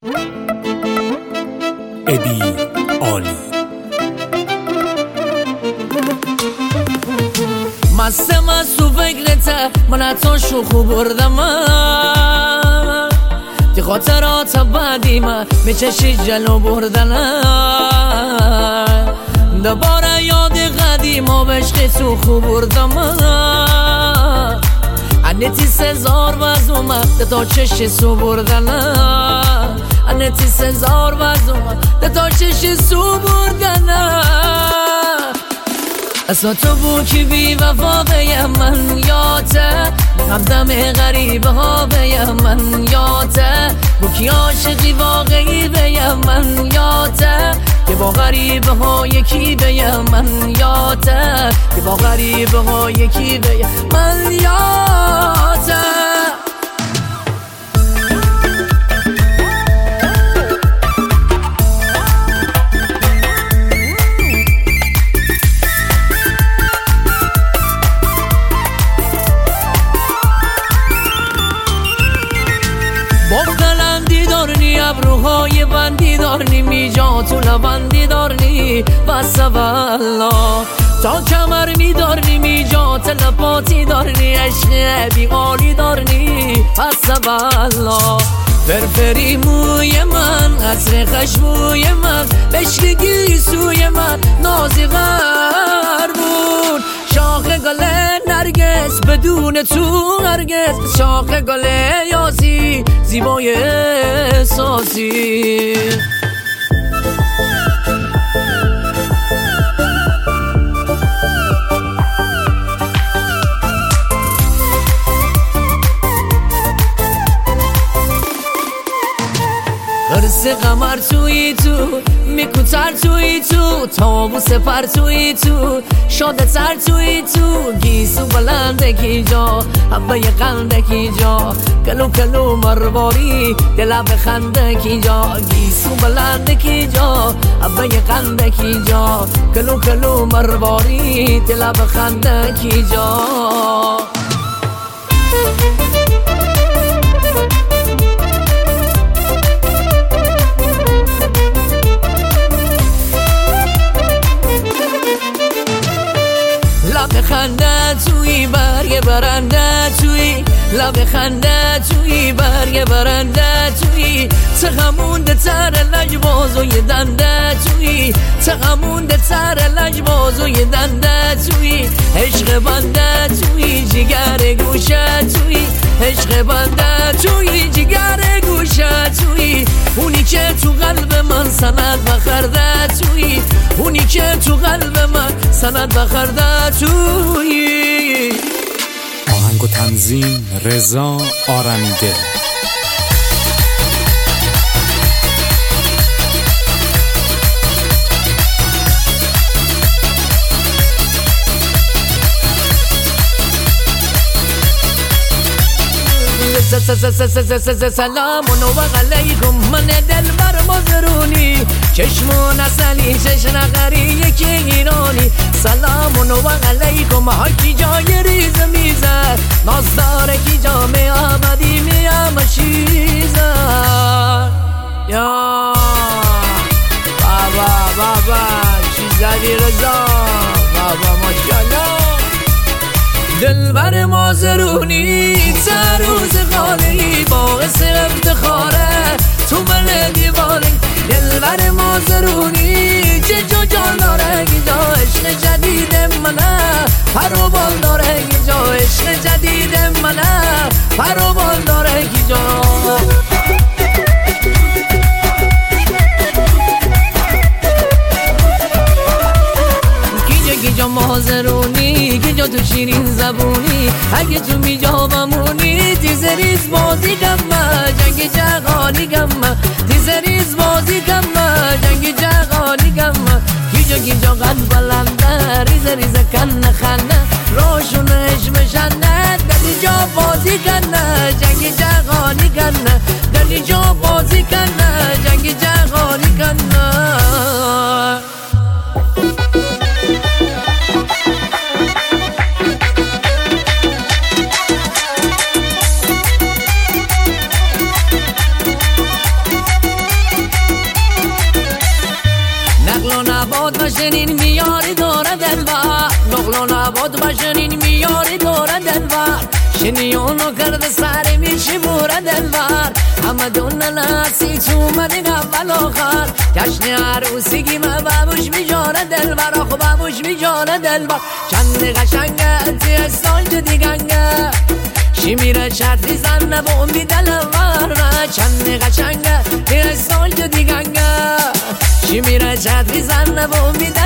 ابی عالی مستم تو فکرته من حتی شوخو بردم دی خاطرات بعدی من میچشی جلو بردن دوباره یاد قدیم ها بشقی تو خوب بردم انتی سزار وز اومد تا چشی سو بردن انتی سزار وز اومد تا چشی سو بردن اصلا تو بو که بی وفا بیم من یاته همدم غریبه ها بیم من یاته بو که عاشقی واقعی بیم من یاته که با غریبه ها یکی بیم من یاته که با غریبه ها یکی بیم من یاته بغلندی دارنی ابروهای بندی دارنی میجا تو لبندی دارنی بس والله تا کمر میدارنی میجا تلپاتی دارنی عشق بیغالی دارنی بس والله فرفری موی من عطر خشبوی من بشکگی سوی من نازی غربون شاخ گل نرگس بدون تو هرگز شاخ گل یاسی زیبای احساسی قرص قمر توی تو میکوتر توی تو تابوس پر توی تو شاده تر توی تو گیسو بلنده کی جا حبه قنده کی جا کلو کلو مرواری دل بخنده کی جا گیسو بلنده کی جا حبه قنده کی جا کلو کلو مرواری دل بخنده کی جا لب خنده توی برگ برنده توی لب خنده توی برگ برنده توی تغمونده تر لجبازوی دنده توی تغمونده تر لجبازوی دنده توی عشق بنده توی جگر گوشه توی عشق بنده توی جگر گوشه توی اونی که تو قلب من سند بخرده توی اونی که تو قلب من سند بخرده توی آهنگ و تنظیم رضا آرمیده. سلام و علیکم من دلبر مزرونی چشمون اصلی چشم نقری یکی ایرانی سلام و علیکم هاکی جای ریز میزه نازداره کی جامعه آمدی میم شیزه یا بابا بابا چیزی رضا بابا ماشالله دلبر مازرونی روز خالی باعث افتخاره تو من دیواره دلبر مازرونی چه جو جان داره گیجا عشق جدید منه پرو بال داره گیجا عشق جدید منه پرو بال داره گیجا گیجا مازرونی گیجا تو شیرین زبونی اگه تو میجا بمونی تیزریز بازی کم جنگ جغالی کم تیزریز بازی کم جنگ جغالی کم گیجا قد بلنده ریز ریز کنه خنده روشون عشم شنده دلی جا بازی کنه جنگ جغالی کنه دلی جا بازی کنه جنگ جغالی کنه باشنین میاری داره دلبر نقل و نبات باشنین میاری داره دلبر شنیونو کرده سر میشی بوره دلبر همه دونه نسی تو اومدین اول آخر جشن عروسیگی من بابوش میجاره دلبر آخو بابوش میجاره دلبر چند قشنگه تی استانج دیگنگه شی میره چتری زنه و امی دلبر چند قشنگه تی استانج دیگنگه شی میره چتری زنه و امی